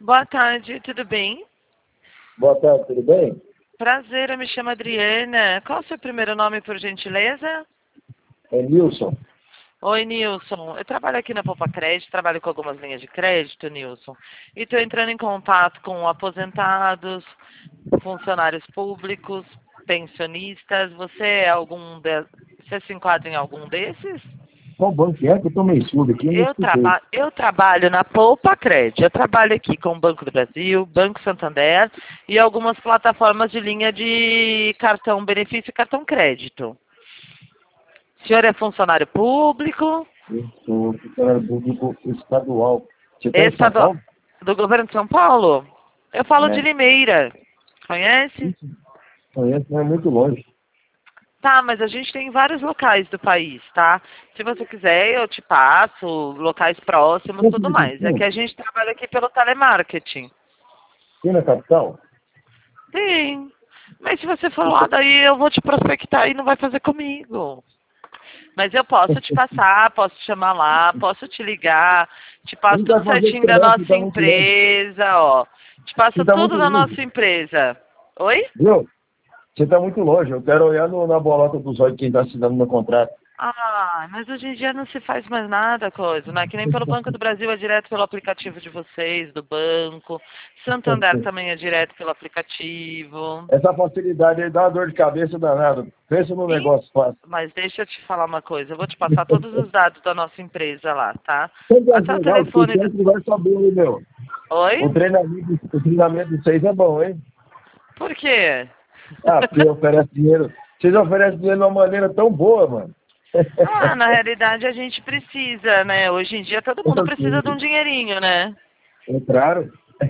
Boa tarde, tudo bem? Boa tarde, tudo bem? Prazer, eu me chamo Adriana. Qual é o seu primeiro nome, por gentileza? É Nilson. Oi, Nilson. Eu trabalho aqui na Poupa Crédito, trabalho com algumas linhas de crédito, Nilson. E estou entrando em contato com aposentados, funcionários públicos, pensionistas. Você se enquadra em algum desses? Qual banco é que eu tô meio surdo aqui? Eu não escutei. Eu trabalho na Poupa Crédito. Eu trabalho aqui com o Banco do Brasil, Banco Santander e algumas plataformas de linha de cartão benefício e cartão crédito. O senhor é funcionário público? Eu sou funcionário público estadual. Você está em São Estadual Paulo? do governo de São Paulo? Eu falo de É. Limeira. Conhece? Isso. Conheço, não é muito longe. Tá, mas a gente tem vários locais do país, tá? Se você quiser, eu te passo locais próximos e tudo mais. É que a gente trabalha aqui pelo telemarketing. Aqui na capital? Sim. Mas se você for lá, daí eu vou te prospectar e não vai fazer comigo. Mas eu posso te passar, posso te chamar lá, posso te ligar, te passo Não vai tudo fazer certinho da diferença, nossa tá muito longe. empresa, ó. Te Você passo está tudo muito da longe. nossa empresa. Oi? Viu? Você está muito longe. Eu quero olhar na bolota dos olhos de quem está assinando meu contrato. Ah, mas hoje em dia não se faz mais nada, coisa, né? Que nem pelo Banco do Brasil é direto pelo aplicativo de vocês, do banco. Santander também é direto pelo aplicativo. Essa facilidade aí dá uma dor de cabeça danada. Pensa num Ih, negócio fácil. mas deixa eu te falar uma coisa, eu vou te passar todos os dados da nossa empresa lá, tá? Sempre Qual acho é o legal, porque telefone sempre vai saber, hein, meu? Oi? O treinamento de vocês é bom, hein? Por quê? Ah, porque oferece dinheiro. Vocês oferecem dinheiro de uma maneira tão boa, mano. Ah, na realidade a gente precisa, né? Hoje em dia todo mundo precisa de um dinheirinho, né? É claro.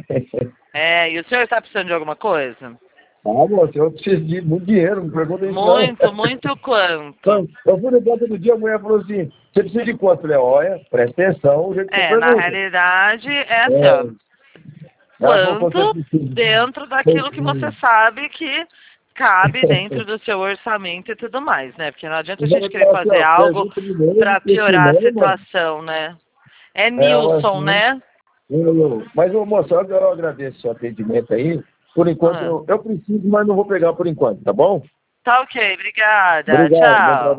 É, e o senhor está precisando de alguma coisa? Ah, moço, eu preciso de muito dinheiro, não pergunta isso não. Muito, muito quanto? Eu fui no banco do dia, a mulher falou assim, você precisa de quanto? Eu falei, olha, presta atenção, o jeito que você É, na pergunta. realidade é assim, ó. É, ela falou, quanto você Quanto precisa? dentro daquilo que você sabe que cabe dentro do seu orçamento e tudo mais, né? Porque não adianta a Eu gente vou querer falar assim, fazer ó, algo pergunta primeiro, para piorar a senão, mano. situação, né? É Ela Nilson, assim, né? mas, ô, moço, eu agradeço o seu atendimento aí. Por enquanto, Ah. eu preciso, mas não vou pegar por enquanto, tá bom? Tá ok, obrigada. Obrigado, bom Tchau. trabalho.